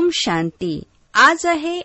ओम शांती. आज आहे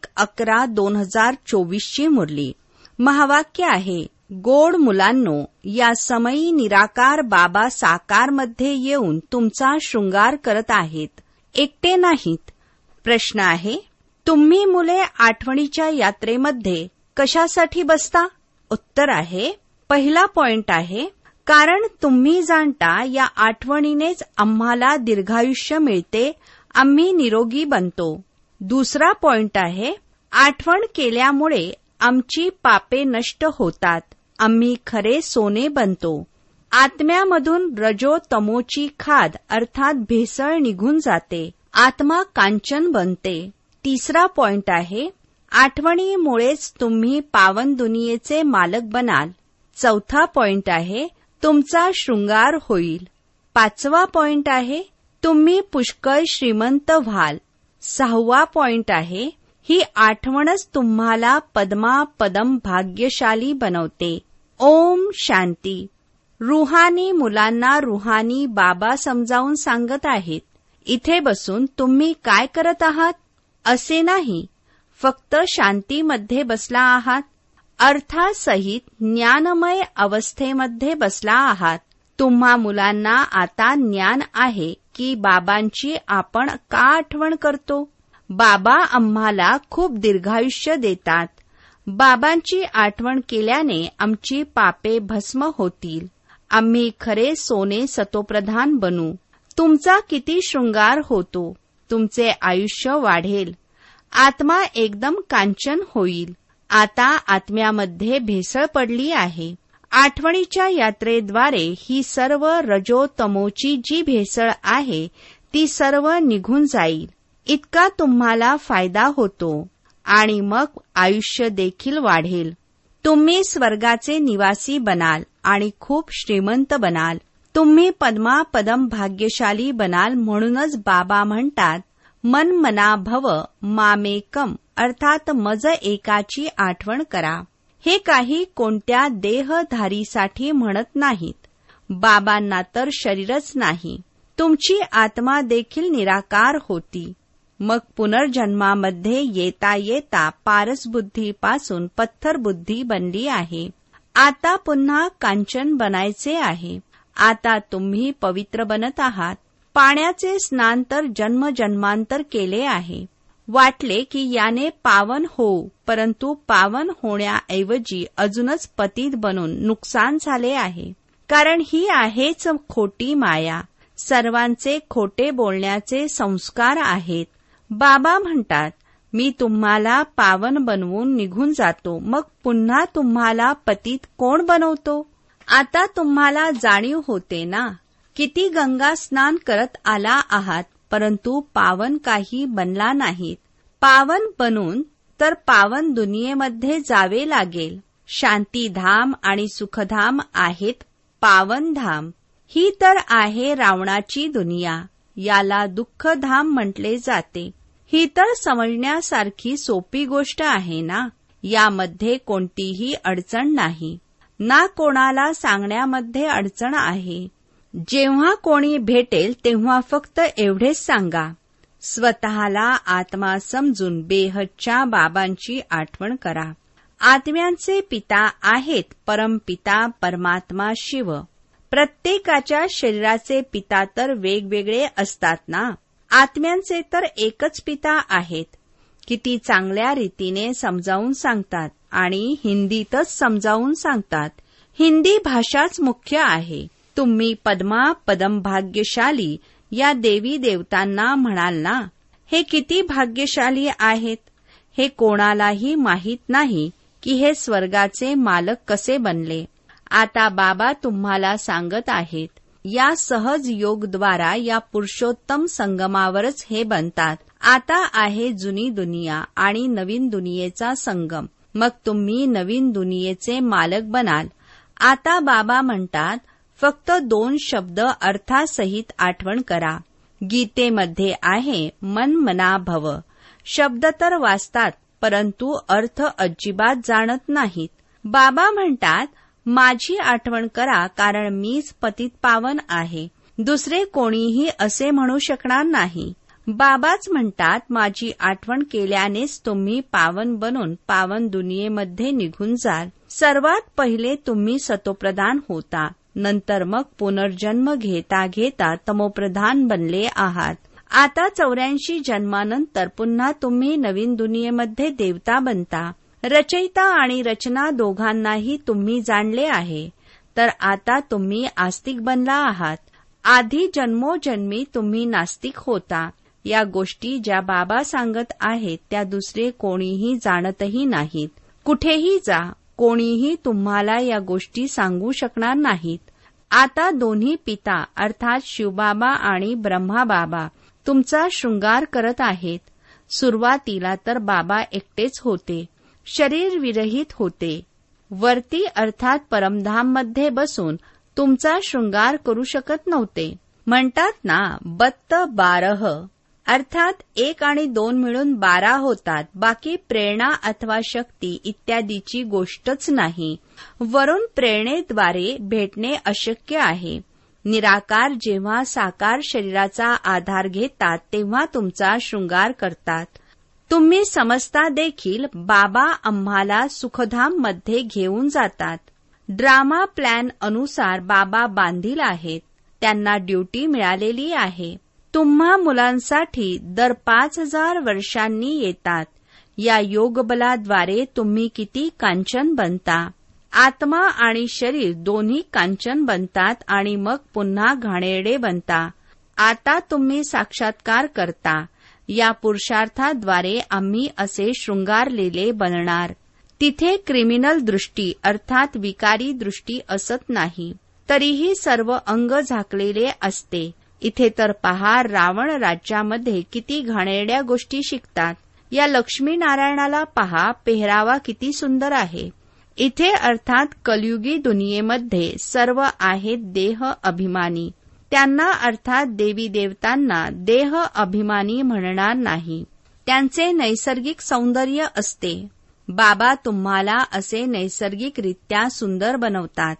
1/11/2024 ची मुरली. महावाक्य आहे, गोड मुलांनो, या समयी निराकार बाबा साकार मध्ये येऊन तुमचा शृंगार करत आहेत, एकटे नाहीत. प्रश्न आहे, तुम्ही मुले आठवणीच्या यात्रेमध्ये कशासाठी बसता? उत्तर आहे, पहिला पॉइंट आहे, कारण तुम्ही जाणता या आठवणीनेच आम्हाला दीर्घायुष्य मिळते, आम्ही निरोगी बनतो. दुसरा पॉइंट आहे, आठवण केल्यामुळे आमची पापे नष्ट होतात, आम्ही खरे सोने बनतो. आत्म्यामधून रजो तमोची खाद अर्थात भेसळ निघून जाते, आत्मा कांचन बनते. तिसरा पॉइंट आहे, आठवणीमुळेच तुम्ही पावन दुनियेचे मालक बनाल. चौथा पॉइंट आहे, तुमचा शृंगार होईल. पाचवा पॉइंट आहे, तुम्ही पुष्कळ श्रीमंत व्हाल. सहावा पॉइंट आहे, ही आठवणच तुम्हाला पद्मापदम भाग्यशाली बनवते. ओम शांती. रुहानी मुलांना रुहानी बाबा समजावून सांगत आहेत. इथे बसून तुम्ही काय करत आहात असे नाही, फक्त शांतीमध्ये बसला आहात, अर्थासहित ज्ञानमय अवस्थेमध्ये बसला आहात. तुम्हा मुलांना आता ज्ञान आहे की बाबांची आपण का आठवण करतो. बाबा आम्हाला खूप दीर्घायुष्य देतात. बाबांची आठवण केल्याने आमची पापे भस्म होतील, आम्ही खरे सोने सतोप्रधान बनू. तुमचा किती शृंगार होतो, तुमचे आयुष्य वाढेल, आत्मा एकदम कांचन होईल. आता आत्म्यामध्ये भेसळ पडली आहे. आठवणीच्या यात्रेद्वारे ही सर्व रजो तमोची जी भेसळ आहे ती सर्व निघून जाईल. इतका तुम्हाला फायदा होतो आणि मग आयुष्य देखील वाढेल. तुम्ही स्वर्गाचे निवासी बनाल आणि खूप श्रीमंत बनाल. तुम्ही पद्मापदम भाग्यशाली बनाल. म्हणूनच बाबा म्हणतात, मन मना भव मामेकम अर्थात मज एकाची आठवण करा. हे काही कोणत्या देहधारीसाठी म्हणत नाहीत. बाबांना तर शरीरच नाही, तुमची आत्मा देखील निराकार होती. मग पुनर्जन्मामध्ये येता येता पारसबुद्धीपासून पत्थर बुद्धी बनली आहे. आता पुन्हा कांचन बनायचे आहे. आता तुम्ही पवित्र बनत आहात. पाण्याचे स्नान तर जन्मजन्मांतर केले आहे. वाटले की याने पावन होऊ, परंतु पावन होण्याऐवजी अजूनच पतित बनून नुकसान झाले आहे. कारण ही आहेच खोटी माया. सर्वांचे खोटे बोलण्याचे संस्कार आहेत. बाबा म्हणतात, मी तुम्हाला पावन बनवून निघून जातो, मग पुन्हा तुम्हाला पतित कोण बनवतो. आता तुम्हाला जाणीव होते ना, किती गंगा स्नान करत आला आहात, परंतु पावन काही बनला नाहीत. पावन बनून तर पावन दुनियेमध्ये जावे लागेल. शांतीधाम आणि सुखधाम आहेत पावनधाम. ही तर आहे रावणाची दुनिया, याला दुःखधाम म्हटले जाते. ही तर समजण्यासारखी सोपी गोष्ट आहे ना. यामध्ये कोणतीही अडचण नाही ना, कोणाला सांगण्यामध्ये अडचण आहे. जेव्हा कोणी भेटेल तेव्हा फक्त एवढेच सांगा, स्वतःला आत्मा समजून बेहदच्या बाबांची आठवण करा. आत्म्यांचे पिता आहेत परमपिता परमात्मा शिव. प्रत्येकाच्या शरीराचे पिता तर वेगवेगळे असतात ना. आत्म्यांचे तर एकच पिता आहेत. किती चांगल्या रीतीने समजावून सांगतात आणि हिंदीतच समजावून सांगतात. हिंदी भाषाच मुख्य आहे. तुम्ही पद्मा पदम भाग्यशाली या देवी देवतांना म्हणाल ना. हे किती भाग्यशाली आहेत. हे कोणालाही माहीत नाही की हे स्वर्गाचे मालक कसे बनले. आता बाबा तुम्हाला सांगत आहेत, या सहज योगद्वारा या पुरुषोत्तम संगमावरच हे बनतात. आता आहे जुनी दुनिया आणि नवीन दुनियेचा संगम. मग तुम्ही नवीन दुनियेचे मालक बनाल. आता बाबा म्हणतात, फक्त 2 शब्द अर्थासहित आठवण करा. गीतेमध्ये आहे मन मना भव. शब्द तर वाचतात, परंतु अर्थ अजिबात जाणत नाहीत. बाबा म्हणतात, माझी आठवण करा, कारण मीच पतित पावन आहे. दुसरे कोणीही असे म्हणू शकणार नाही. बाबाच म्हणतात, माझी आठवण केल्यानेच तुम्ही पावन बनून पावन दुनियेमध्ये निघून जाल. सर्वात पहिले तुम्ही सतोप्रधान होता, नंतर मग पुनर्जन्म घेता घेता तमोप्रधान बनले आहात. आता 84 जन्मानंतर पुन्हा तुम्ही नवीन दुनियेमध्ये देवता बनता. रचयिता आणि रचना दोघांनाही तुम्ही जाणले आहे. तर आता तुम्ही आस्तिक बनला आहात. आधी जन्मोजन्मी तुम्ही नास्तिक होता. या गोष्टी ज्या बाबा सांगत आहेत त्या दुसरे कोणीही जाणतही नाहीत. कुठेही जा, कोणीही तुम्हाला या गोष्टी सांगू शकणार नाहीत. आता दोन्ही पिता अर्थात शिवबाबा आणि ब्रह्माबाबा तुमचा शृंगार करत आहेत. सुरुवातीला तर बाबा एकटेच होते, शरीर विरहित होते. वरती अर्थात परमधाममध्ये बसून तुमचा शृंगार करू शकत नव्हते. म्हणतात ना, बत्त 12 अर्थात 1 आणि 2 मिळून 12 होतात. बाकी प्रेरणा अथवा शक्ती इत्यादीची गोष्टच नाही. वरून प्रेरणेद्वारे भेटणे अशक्य आहे. निराकार जेव्हा साकार शरीराचा आधार घेतात तेव्हा तुमचा शृंगार करतात. तुम्ही समजता देखील बाबा आम्हाला सुखधाम मध्ये घेऊन जातात. ड्रामा प्लॅन अनुसार बाबा बांधील आहेत. त्यांना ड्युटी मिळालेली आहे. तुम्हा मुलांसाठी दर 5000 वर्षांनी येतात. या योगबलाद्वारे तुम्ही किती कांचन बनता. आत्मा आणि शरीर दोन्ही कांचन बनतात आणि मग पुन्हा घाणेरडे बनता. आता तुम्ही साक्षात्कार करता. या पुरुषार्थाद्वारे आम्ही असे शृंगारलेले बनणार. तिथे क्रिमिनल दृष्टी अर्थात विकारी दृष्टी असत नाही. तरीही सर्व अंग झाकलेले असते. इथे तर पहा, रावण राज्यामध्ये किती घाणेरड्या गोष्टी शिकतात. या लक्ष्मीनारायणाला पहा, पेहरावा किती सुंदर आहे. इथे अर्थात कलियुगी दुनियेमध्ये सर्व आहेत देह अभिमानी. त्यांना अर्थात देवी देवतांना देह अभिमानी म्हणणार नाही. त्यांचे नैसर्गिक सौंदर्य असते. बाबा तुम्हाला असे नैसर्गिकरित्या सुंदर बनवतात.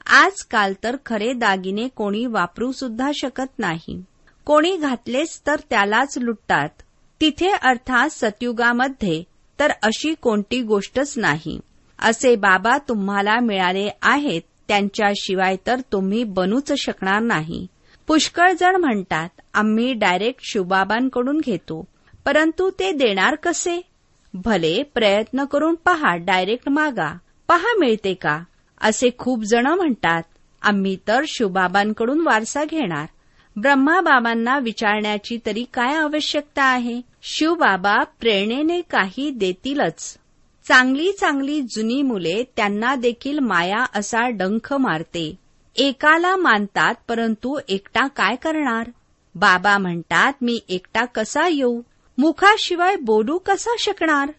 आजकाल तर खरे दागिने कोणी वापरू सुद्धा शकत नाही. कोणी घातलेच तर त्यालाच लुटतात. तिथे अर्थात सतयुगामध्ये तर अशी कोणती गोष्टच नाही. असे बाबा तुम्हाला मिळाले आहेत, त्यांच्याशिवाय तर तुम्ही बनूच शकणार नाही. पुष्कळ जण म्हणतात, आम्ही डायरेक्ट शिवबाबांकडून घेतो, परंतु ते देणार कसे? भले प्रयत्न करून पहा, डायरेक्ट मागा, पहा मिळते का. असे खूप जण म्हणतात, आम्ही तर शिवबाबांकडून वारसा घेणार. ब्रह्माबाबांना विचारण्याची तरी काय आवश्यकता आहे. शिवबाबा प्रेरणेने काही देतीलच. चांगली चांगली जुनी मुले, त्यांना देखील माया असा डंख मारते. एकाला मानतात, परंतु एकटा काय करणार. बाबा म्हणतात, मी एकटा कसा येऊ, मुखाशिवाय बोलू कसा शकणार.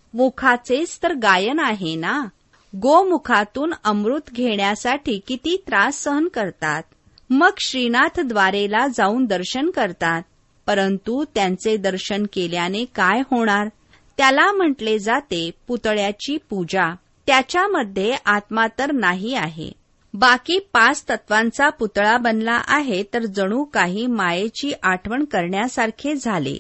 मुखाचेच तर गायन आहे ना. गोमुखातून अमृत घेण्यासाठी किती त्रास सहन करतात. मग श्रीनाथ द्वारेला जाऊन दर्शन करतात, परंतु त्यांचे दर्शन केल्याने काय होणार. त्याला म्हटले जाते पुतळ्याची पूजा. त्याच्यामध्ये आत्मा तर नाही आहे. बाकी 5 तत्वांचा पुतळा बनला आहे, तर जणू काही मायेची आठवण करण्यासारखे झाले.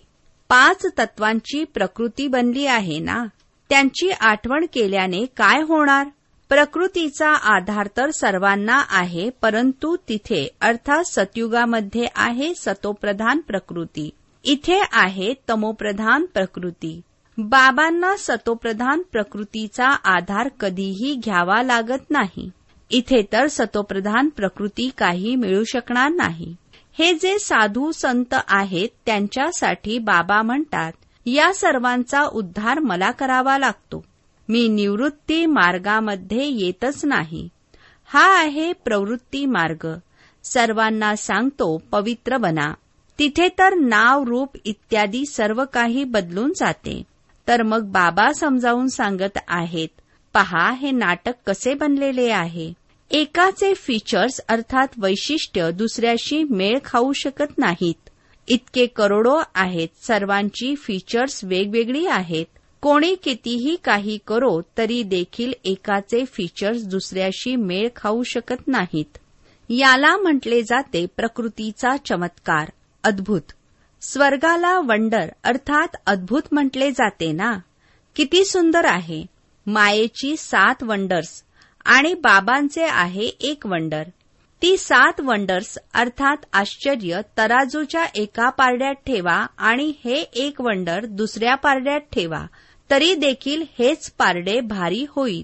5 तत्वांची प्रकृती बनली आहे ना, त्यांची आठवण केल्याने काय होणार. प्रकृतीचा आधार तर सर्वांना आहे, परंतु तिथे अर्थात सतयुगामध्ये आहे सतोप्रधान प्रकृती, इथे आहे तमोप्रधान प्रकृती. बाबांना सतोप्रधान प्रकृतीचा आधार कधीही घ्यावा लागत नाही. इथे तर सतोप्रधान प्रकृती काही मिळू शकणार नाही. हे जे साधू संत आहेत त्यांच्यासाठी बाबा म्हणतात, या सर्वांचा उद्धार मला करावा लागतो. मी निवृत्ती मार्गामध्ये येतच नाही. हा आहे प्रवृत्ती मार्ग. सर्वांना सांगतो पवित्र बना. तिथे तर नाव रूप इत्यादी सर्व काही बदलून जाते. तर मग बाबा समजावून सांगत आहेत, पहा हे नाटक कसे बनलेले आहे. एकाचे फीचर्स अर्थात वैशिष्ट्य दुसऱ्याशी मेळ खाऊ शकत नाहीत. इतके करोडो आहेत, सर्वांची फीचर्स वेगवेगळी आहेत. कोणी कितीही काही करो तरी देखील एकाचे फीचर्स दुसऱ्याशी मेळ खाऊ शकत नाहीत. याला म्हटले जाते प्रकृतीचा चमत्कार, अद्भुत. स्वर्गाला वंडर अर्थात अद्भुत म्हटले जाते ना. किती सुंदर आहे. मायेची 7 वंडर्स आणि बाबांचे आहे 1 वंडर. ती 7 वंडर्स अर्थात आश्चर्य तराजूच्या एका पारड्यात ठेवा आणि हे 1 वंडर दुसऱ्या पारड्यात ठेवा, तरी देखील हेच पारडे भारी होईल.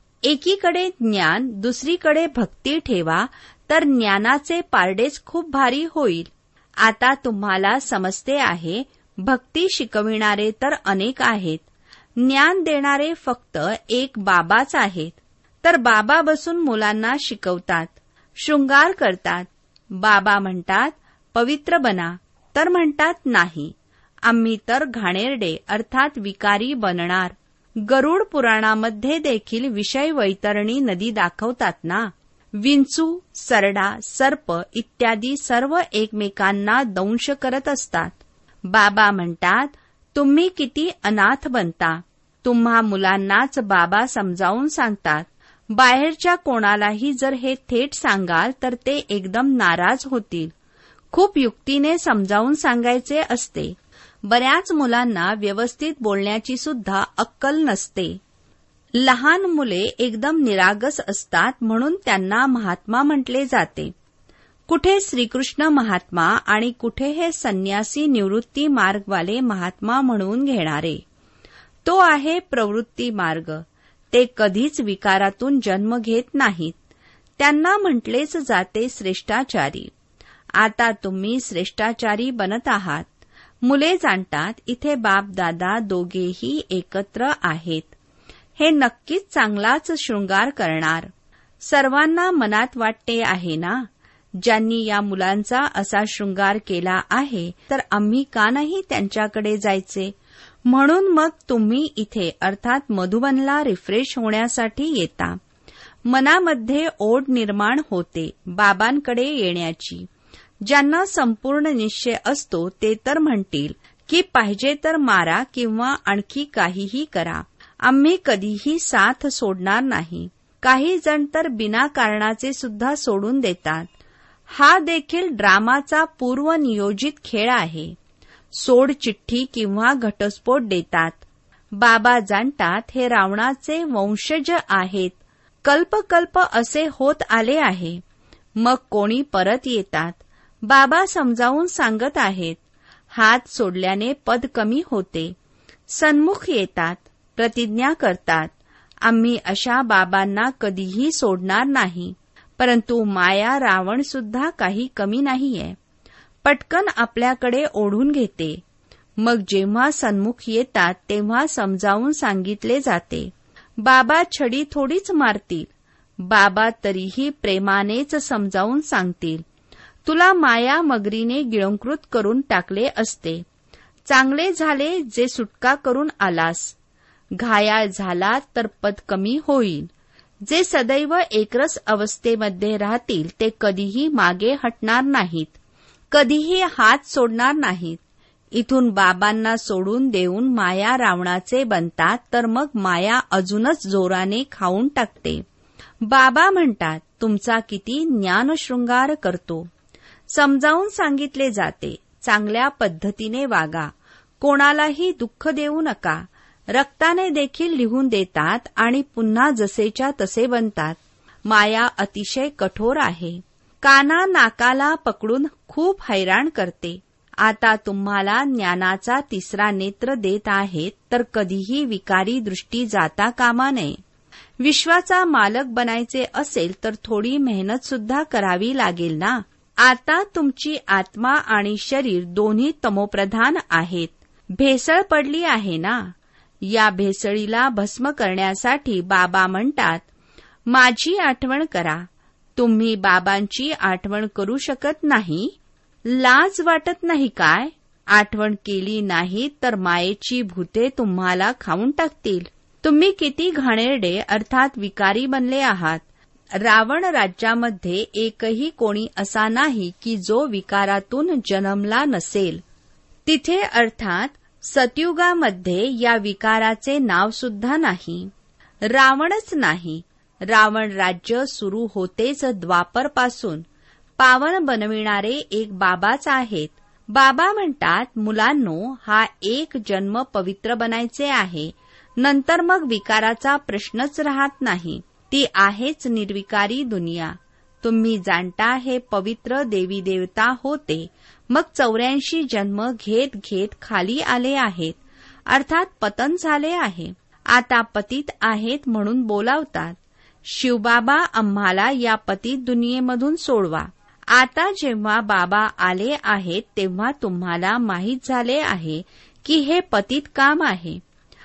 एकीकडे ज्ञान, दुसरीकडे भक्ती ठेवा, तर ज्ञानाचे पारडेच खूप भारी होईल. आता तुम्हाला समजते आहे, भक्ती शिकविणारे तर अनेक आहेत, ज्ञान देणारे फक्त एक बाबाच आहेत. तर बाबा बसून मुलांना शिकवतात, शृंगार करतात. बाबा म्हणतात पवित्र बना, तर म्हणतात नाही, आम्ही तर घाणेरडे अर्थात विकारी बनणार. गरुड पुराणामध्ये देखील विषय वैतरणी नदी दाखवतात ना. विंचू, सरडा, सर्प इत्यादी सर्व एकमेकांना दंश करत असतात. बाबा म्हणतात तुम्ही किती अनाथ बनता. तुम्हा मुलांनाच बाबा समजावून सांगतात. बाहेरच्या कोणालाही जर हे थेट सांगाल तर ते एकदम नाराज होतील. खूप युक्तीने समजावून सांगायचे असते. बऱ्याच मुलांना व्यवस्थित बोलण्याची सुद्धा अक्कल नसते. लहान मुले एकदम निरागस असतात, म्हणून त्यांना महात्मा म्हटले जाते. कुठे श्रीकृष्ण महात्मा आणि कुठे हे संन्यासी निवृत्ती मार्गवाले महात्मा म्हणून घेणारे. तो आहे प्रवृत्ती मार्ग. ते कधीच विकारातून जन्म घेत नाहीत. त्यांना म्हटलेच जाते श्रेष्ठाचारी. आता तुम्ही श्रेष्ठाचारी बनत आहात. मुले जाणतात इथे बाप दादा दोघेही एकत्र आहेत. हे नक्कीच चांगलाच शृंगार करणार. सर्वांना मनात वाटते आहे ना, ज्यांनी या मुलांचा असा शृंगार केला आहे तर आम्ही का नाही त्यांच्याकडे जायचे. म्हणून मग तुम्ही इथे अर्थात मधुबनला रिफ्रेश होण्यासाठी येता. मनामध्ये ओढ निर्माण होते बाबांकडे येण्याची. ज्यांना संपूर्ण निश्चय असतो ते तर म्हणतील की पाहिजे तर मारा किंवा आणखी काहीही करा, आम्ही कधीही साथ सोडणार नाही. काही जण तर बिना कारणाचे सुद्धा सोडून देतात. हा देखील ड्रामाचा पूर्वनियोजित खेळ आहे. सोड चिठ्ठी किंवा घटस्फोट देतात. बाबा जाणतात हे रावणाचे वंशज आहेत. कल्पकल्प असे होत आले आहे. मग कोणी परत येतात. बाबा समजावून सांगत आहेत. हात सोडल्याने पद कमी होते. सन्मुख येतात, प्रतिज्ञा करतात, आम्ही अशा बाबांना कधीही सोडणार नाही. परंतु माया रावण सुद्धा काही कमी नाहीये. पटकन आपल्याकडे ओढून घेते. मग जेव्हा सन्मुख येतात तेव्हा समजावून सांगितले जाते. बाबा छडी थोडीच मारतील. बाबा तरीही प्रेमानेच समजावून सांगतील. तुला माया मगरीने गिळंकृत करून टाकले असते. चांगले झाले जे सुटका करून आलास. घायाळ झाला तर पद कमी होईल. जे सदैव एकरस अवस्थेमध्ये राहतील ते कधीही मागे हटणार नाहीत, कधीही हात सोडणार नाहीत. इथून बाबांना सोडून देऊन माया रावणाचे बनतात तर मग माया अजूनच जोराने खाऊन टाकते. बाबा म्हणतात तुमचा किती ज्ञानशृंगार करतो. समजावून सांगितले जाते, चांगल्या पद्धतीने वागा, कोणालाही दुःख देऊ नका. रक्ताने देखील लिहून देतात आणि पुन्हा जसेच्या तसे बनतात. माया अतिशय कठोर आहे. काना नाकाला पकडून खूप हैराण करते. आता तुम्हाला ज्ञानाचा 3रा नेत्र देत आहेत तर कधीही विकारी दृष्टी जाता कामा नये. विश्वाचा मालक बनायचे असेल तर थोडी मेहनत सुद्धा करावी लागेल ना. आता तुमची आत्मा आणि शरीर दोन्ही तमोप्रधान आहेत. भेसळ पडली आहे ना. या भेसळीला भस्म करण्यासाठी बाबा म्हणतात माझी आठवण करा. तुम्ही बाबांची आठवण करू शकत नाही. लाज वाटत नाही काय? आठवण केली नाही तर मायेची भूते तुम्हाला खाऊन टाकतील. तुम्ही किती घाणेरडे अर्थात विकारी बनले आहात. रावण राज्यामध्ये एकही कोणी असा नाही की जो विकारातून जन्मला नसेल. तिथे अर्थात सतयुगामध्ये या विकाराचे नाव सुद्धा नाही. रावणच नाही, रावण राज्य सुरू होतेच द्वापरपासून. पावन बनविणारे एक बाबाच आहेत. बाबा म्हणतात, मुलांनो, हा एक जन्म पवित्र बनायचे आहे, नंतर मग विकाराचा प्रश्नच राहत नाही. ती आहेच निर्विकारी दुनिया. तुम्ही जाणता हे पवित्र देवी देवता होते, मग 84 जन्म घेत घेत खाली आले आहेत, अर्थात पतन झाले आहे. आता पतित आहेत म्हणून बोलावतात. शिवबाबा आम्हाला या पतित दुनियेमधून सोडवा. आता जेव्हा बाबा आले आहेत तेव्हा तुम्हाला माहीत झाले आहे की हे पतित काम आहे.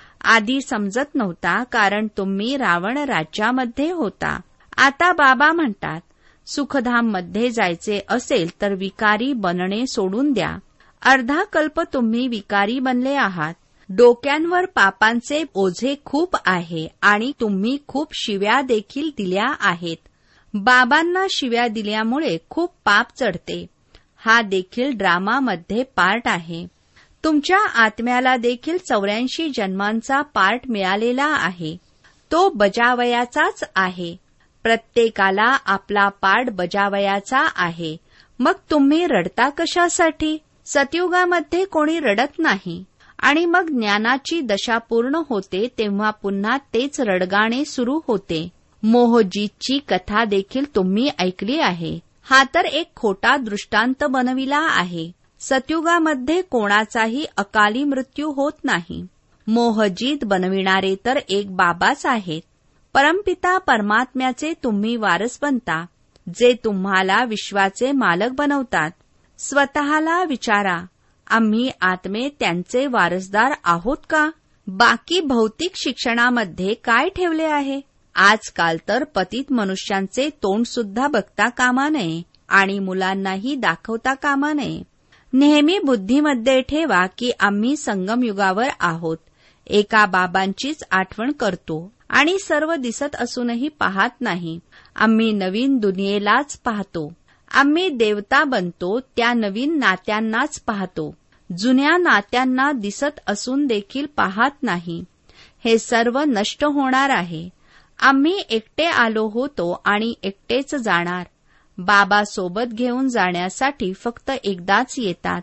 आधी समजत नव्हता, कारण तुम्ही रावण राज्यामध्ये होता. आता बाबा म्हणतात, सुखधाममध्ये जायचे असेल तर विकारी बनणे सोडून द्या. अर्धा कल्प तुम्ही विकारी बनले आहात. डोक्यांवर पापांचे ओझे खूप आहे आणि तुम्ही खूप शिव्या देखील दिल्या आहेत. बाबांना शिव्या दिल्यामुळे खूप पाप चढते. हा देखील ड्रामामध्ये पार्ट आहे. तुमच्या आत्म्याला देखील 84 जन्मांचा पार्ट मिळालेला आहे. तो बजावयाचाच आहे. प्रत्येकाला आपला पार्ट बजावयाचा आहे. मग तुम्ही रडता कशासाठी? सतयुगामध्ये कोणी रडत नाही. आणि मग ज्ञानाची दशा पूर्ण होते तेव्हा पुन्हा तेच रडगाणे सुरू होते. मोहजीतची कथा देखील तुम्ही ऐकली आहे. हा तर एक खोटा दृष्टांत बनविला आहे. सतयुगामध्ये कोणाचाही अकाली मृत्यू होत नाही. मोहजीत बनविणारे तर एक बाबाच आहेत. परमपिता परमात्म्याचे तुम्ही वारस बनता, जे तुम्हाला विश्वाचे मालक बनवतात. स्वतःला विचारा, आम्ही आत्मे त्यांचे वारसदार आहोत का? बाकी भौतिक शिक्षणामध्ये काय ठेवले आहे? आजकाल तर पतित मनुष्यांचे तोंड सुद्धा बघता कामा नये आणि मुलांनाही दाखवता कामा नये. नेहमी बुद्धीमध्ये ठेवा की आम्ही संगमयुगावर आहोत. एका बाबांचीच आठवण करतो आणि सर्व दिसत असूनही पाहत नाही. आम्ही नवीन दुनियेलाच पाहतो. आम्ही देवता बनतो त्या नवीन नात्यांनाच पाहतो. जुन्या नात्यांना दिसत असून देखील पाहत नाही. हे सर्व नष्ट होणार आहे. आम्ही एकटे आलो होतो आणि एकटेच जाणार. बाबा सोबत घेऊन जाण्यासाठी फक्त एकदाच येतात.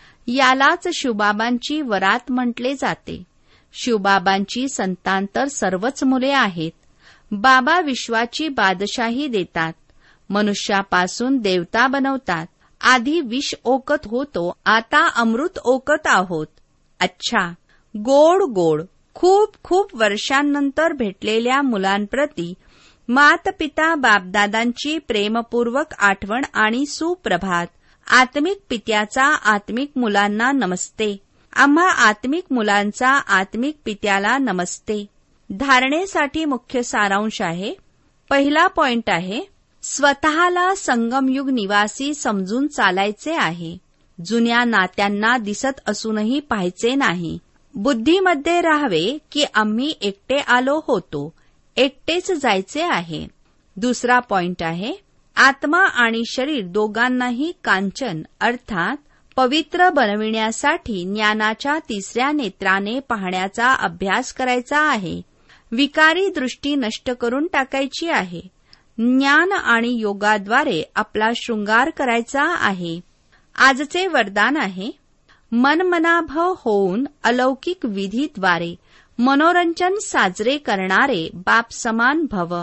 यालाच शिवबाबांची वरात म्हटले जाते. शिवबाबांची संतान तर सर्वच मुले आहेत. बाबा विश्वाची बादशाही देतात. मनुष्यापासून देवता बनवतात. आधी विष ओकत होतो, आता अमृत ओकत आहोत. अच्छा, गोड गोड. खूप खूप वर्षांनंतर भेटलेल्या मुलांप्रती मातपिता बापदादांची प्रेमपूर्वक आठवण आणि सुप्रभात. आत्मिक पित्याचा आत्मिक मुलांना नमस्ते. आम्हा आत्मिक मुलांचा आत्मिक पित्याला नमस्ते. धारणेसाठी मुख्य सारांश आहे. पहिला पॉइंट आहे, स्वतःला संगमयुग निवासी समजून चालायचे आहे. जुन्या नात्यांना दिसत असूनही पाहायचे नाही. बुद्धीमध्ये राहावे की आम्ही एकटे आलो होतो, एकटेच जायचे आहे. दुसरा पॉइंट आहे, आत्मा आणि शरीर दोघांनाही कांचन अर्थात पवित्र बनविण्यासाठी ज्ञानाच्या तिसऱ्या नेत्राने पाहण्याचा अभ्यास करायचा आहे. विकारी दृष्टी नष्ट करून टाकायची आहे. ज्ञान आणि योगाद्वारे आपला शृंगार करायचा आहे. आजचे वरदान आहे, मनमनाभव होऊन अलौकिक विधीद्वारे मनोरंजन साजरे करणारे बाप समान भव.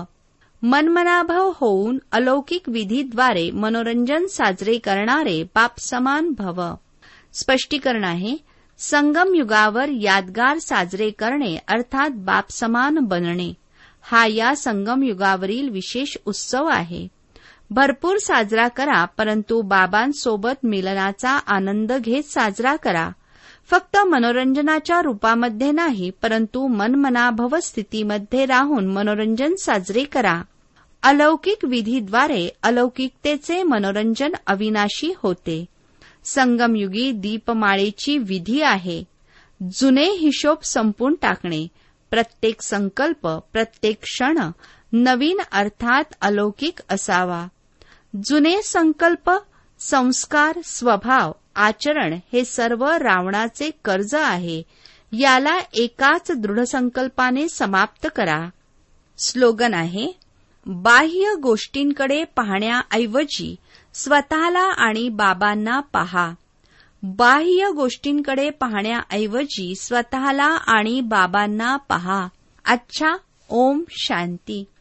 मनमनाभव होऊन अलौकिक विधीद्वारे मनोरंजन साजरे करणारे बाप समान भव. स्पष्टीकरण आहे, संगम युगावर यादगार साजरे करणे अर्थात बाप समान बनणे हा या संगम युगावरील विशेष उत्सव आहे. भरपूर साजरा करा, परंतु बाबांसोबत मिलनाचा आनंद घेत साजरा करा. फक्त मनोरंजनाच्या रूपामध्ये नाही, परंतु मनमनाभव स्थितीमध्ये राहून मनोरंजन साजरे करा. अलौकिक विधीद्वारे अलौकिकतेचे मनोरंजन अविनाशी होते. संगमयुगी दीपमाळेची विधी आहे. जुने हिशोब संपून टाकणे. प्रत्येक संकल्प, प्रत्येक क्षण नवीन अर्थात अलौकिक असावा. जुने संकल्प, संस्कार, स्वभाव, आचरण हे सर्व रावणाचे कर्ज आहे. याला एकाच दृढ संकल्पाने समाप्त करा. स्लोगन आहे, बाह्य गोष्टींकडे पाहण्याऐवजी स्वतःला आणि बाबांना पहा. बाह्य गोष्टींकडे पाहण्याऐवजी स्वतःला आणि बाबांना पहा. अच्छा. ओम शांती.